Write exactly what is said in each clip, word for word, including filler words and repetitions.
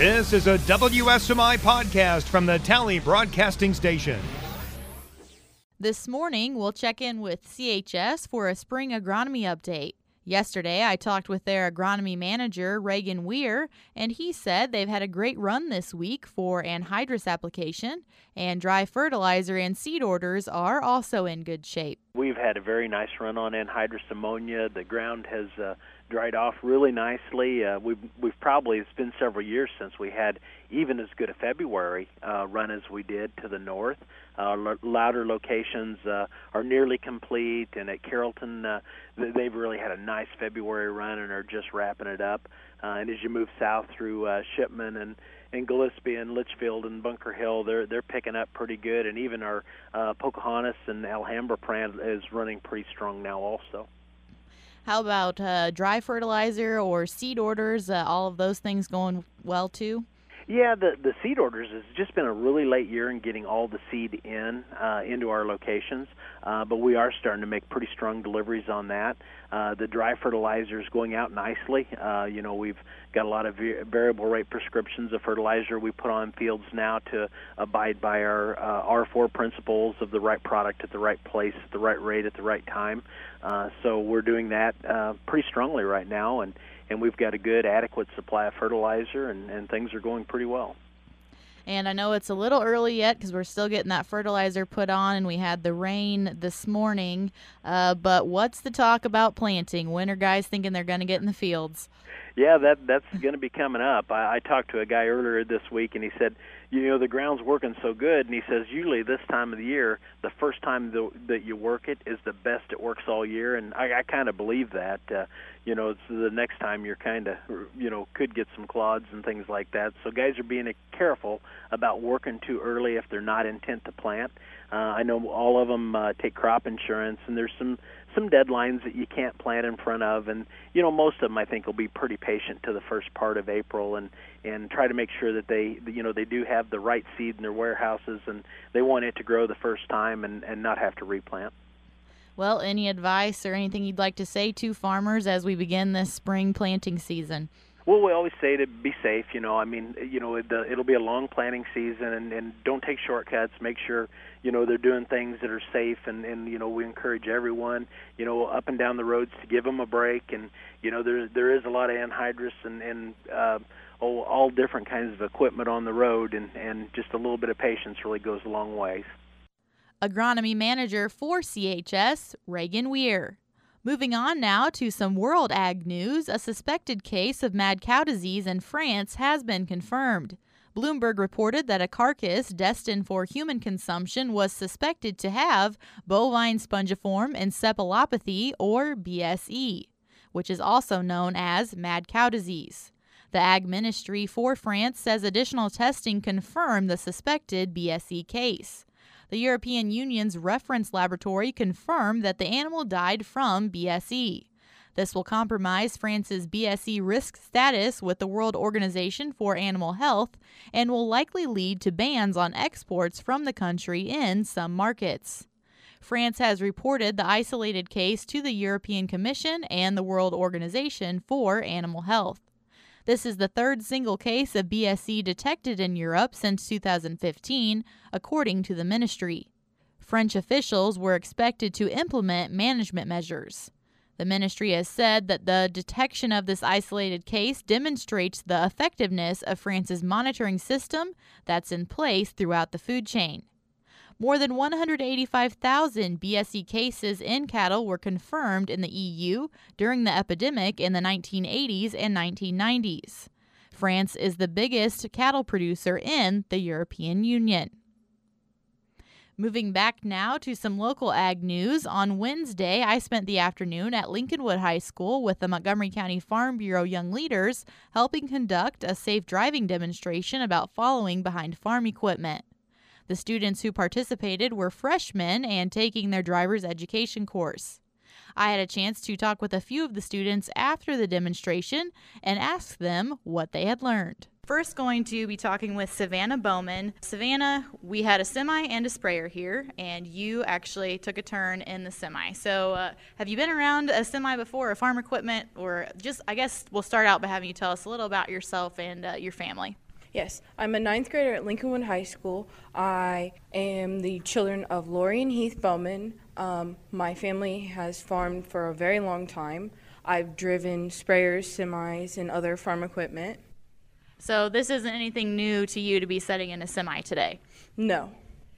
This is a W S M I podcast from the Tally Broadcasting Station. This morning, we'll check in with C H S for a spring agronomy update. Yesterday, I talked with their agronomy manager, Reagan Weir, and he said they've had a great run this week for anhydrous application, and dry fertilizer and seed orders are also in good shape. We've had a very nice run on anhydrous ammonia. The ground has uh, dried off really nicely. Uh, we've, we've probably, it's been several years since we had even as good a February uh, run as we did to the north. Uh, l- louder locations uh, are nearly complete, and at Carrollton, uh, they've really had a nice February run and are just wrapping it up. Uh, and as you move south through uh, Shipman and, and Gillespie and Litchfield and Bunker Hill, they're they're picking up pretty good. And even our uh, Pocahontas and Alhambra plant is running pretty strong now also. How about uh, dry fertilizer or seed orders? Uh, all of those things going well too? Yeah, the, the seed orders has just been a really late year in getting all the seed in uh, into our locations, uh, but we are starting to make pretty strong deliveries on that. Uh, the dry fertilizer is going out nicely. Uh, you know, we've got a lot of variable rate prescriptions of fertilizer we put on fields now to abide by our uh, R four principles of the right product at the right place, at the right rate, at the right time. Uh, so we're doing that uh, pretty strongly right now, and And we've got a good, adequate supply of fertilizer, and, and things are going pretty well. And I know it's a little early yet because we're still getting that fertilizer put on, and we had the rain this morning. Uh, but what's the talk about planting? When are guys thinking they're going to get in the fields? Yeah, that that's going to be coming up. I, I talked to a guy earlier this week, and he said, you know, the ground's working so good, and he says usually this time of the year, the first time the, that you work it is the best it works all year, and I, I kind of believe that. Uh, you know, it's the next time you're kind of, you know, could get some clods and things like that. So guys are being careful about working too early if they're not intent to plant. Uh, I know all of them uh, take crop insurance, and there's some some deadlines that you can't plant in front of, and you know most of them I think will be pretty patient to the first part of April and and try to make sure that they you know they do have the right seed in their warehouses, and they want it to grow the first time and and not have to replant. Well, any advice or anything you'd like to say to farmers as we begin this spring planting season? Well, we always say to be safe. You know, I mean, you know, it, the, it'll be a long planting season, and, and don't take shortcuts. Make sure, you know, they're doing things that are safe, and, and you know, we encourage everyone, you know, up and down the roads to give them a break. And you know, there there is a lot of anhydrous and and uh, all, all different kinds of equipment on the road, and and just a little bit of patience really goes a long way. Agronomy manager for C H S, Reagan Weir. Moving on now to some world ag news, a suspected case of mad cow disease in France has been confirmed. Bloomberg reported that a carcass destined for human consumption was suspected to have bovine spongiform encephalopathy, or B S E, which is also known as mad cow disease. The Ag Ministry for France says additional testing confirmed the suspected B S E case. The European Union's reference laboratory confirmed that the animal died from B S E. This will compromise France's B S E risk status with the World Organization for Animal Health and will likely lead to bans on exports from the country in some markets. France has reported the isolated case to the European Commission and the World Organization for Animal Health. This is the third single case of B S E detected in Europe since two thousand fifteen, according to the ministry. French officials were expected to implement management measures. The ministry has said that the detection of this isolated case demonstrates the effectiveness of France's monitoring system that's in place throughout the food chain. More than one hundred eighty-five thousand B S E cases in cattle were confirmed in the E U during the epidemic in the nineteen eighties and nineteen nineties. France is the biggest cattle producer in the European Union. Moving back now to some local ag news, on Wednesday, I spent the afternoon at Lincolnwood High School with the Montgomery County Farm Bureau Young Leaders, helping conduct a safe driving demonstration about following behind farm equipment. The students who participated were freshmen and taking their driver's education course. I had a chance to talk with a few of the students after the demonstration and ask them what they had learned. First, going to be talking with Savannah Bowman. Savannah, we had a semi and a sprayer here, and you actually took a turn in the semi. So uh, have you been around a semi before, or farm equipment, or just, I guess we'll start out by having you tell us a little about yourself and uh, your family. Yes, I'm a ninth grader at Lincolnwood High School. I am the children of Lori and Heath Bowman. Um, my family has farmed for a very long time. I've driven sprayers, semis, and other farm equipment. So this isn't anything new to you to be setting in a semi today? No.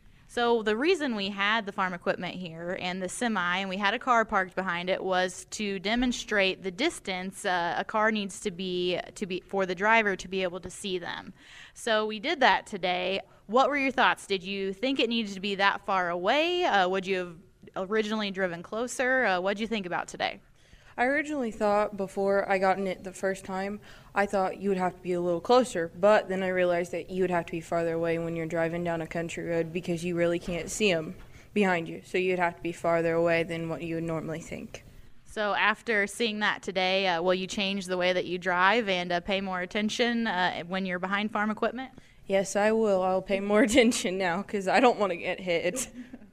So the reason we had the farm equipment here and the semi, and we had a car parked behind it, was to demonstrate the distance uh, a car needs to be to be for the driver to be able to see them. So we did that today. What were your thoughts? Did you think it needed to be that far away? Uh, would you have originally driven closer? Uh, what did you think about today? I originally thought before I got in it the first time, I thought you would have to be a little closer, but then I realized that you would have to be farther away when you're driving down a country road because you really can't see them behind you. So you'd have to be farther away than what you would normally think. So after seeing that today, uh, will you change the way that you drive and uh, pay more attention uh, when you're behind farm equipment? Yes, I will. I'll pay more attention now because I don't want to get hit.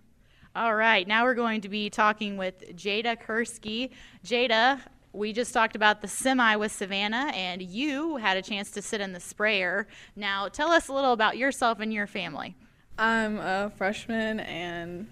All right, now we're going to be talking with Jada Kursky. Jada, we just talked about the semi with Savannah, and you had a chance to sit in the sprayer. Now, tell us a little about yourself and your family. I'm a freshman, and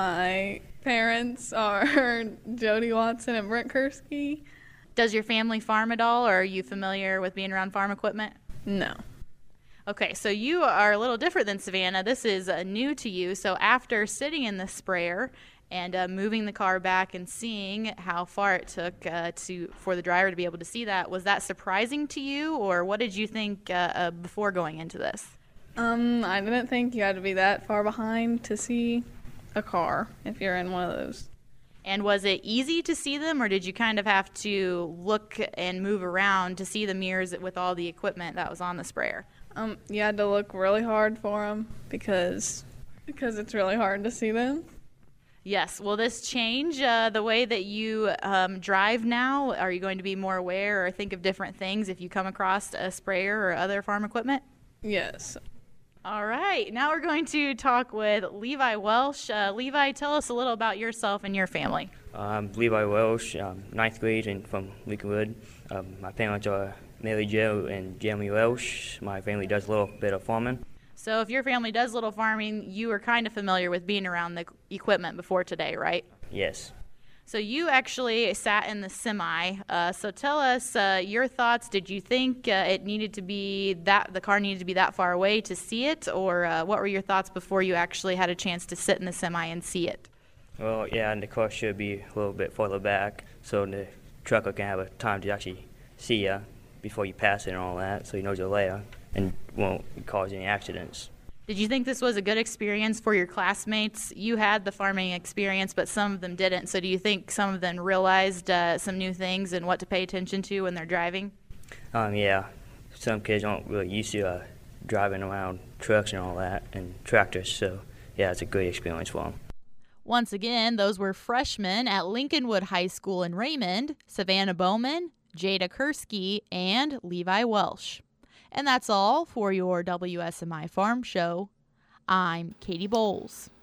my parents are Jody Watson and Brent Kursky. Does your family farm at all, or are you familiar with being around farm equipment? No. Okay, so you are a little different than Savannah. This is uh, new to you. So after sitting in the sprayer and uh, moving the car back and seeing how far it took uh, to for the driver to be able to see that, was that surprising to you, or what did you think uh, uh, before going into this? Um, I didn't think you had to be that far behind to see a car if you're in one of those. And was it easy to see them, or did you kind of have to look and move around to see the mirrors with all the equipment that was on the sprayer? Um, you had to look really hard for them because because it's really hard to see them. Yes. Will this change uh, the way that you um, drive now? Are you going to be more aware or think of different things if you come across a sprayer or other farm equipment? Yes. All right. Now we're going to talk with Levi Welsh. Uh, Levi, tell us a little about yourself and your family. I'm Levi Welsh, um, ninth grade and from Lincolnwood. Um, my parents are Mary Jo and Jeremy Welsh. My family does a little bit of farming. So if your family does little farming, you are kind of familiar with being around the equipment before today, right? Yes. So you actually sat in the semi. Uh, so tell us uh, your thoughts. Did you think uh, it needed to be that the car needed to be that far away to see it, or uh, what were your thoughts before you actually had a chance to sit in the semi and see it? Well, yeah, and the car should be a little bit further back, so the trucker can have a time to actually see you before you pass it and all that, so he knows you're there and won't cause any accidents. Did you think this was a good experience for your classmates? You had the farming experience, but some of them didn't. So do you think some of them realized uh, some new things and what to pay attention to when they're driving? Um, yeah, some kids aren't really used to uh, driving around trucks and all that and tractors, so yeah, it's a good experience for them. Once again, those were freshmen at Lincolnwood High School in Raymond, Savannah Bowman, Jada Kursky, and Levi Welsh. And that's all for your W S M I Farm Show. I'm Katie Bowles.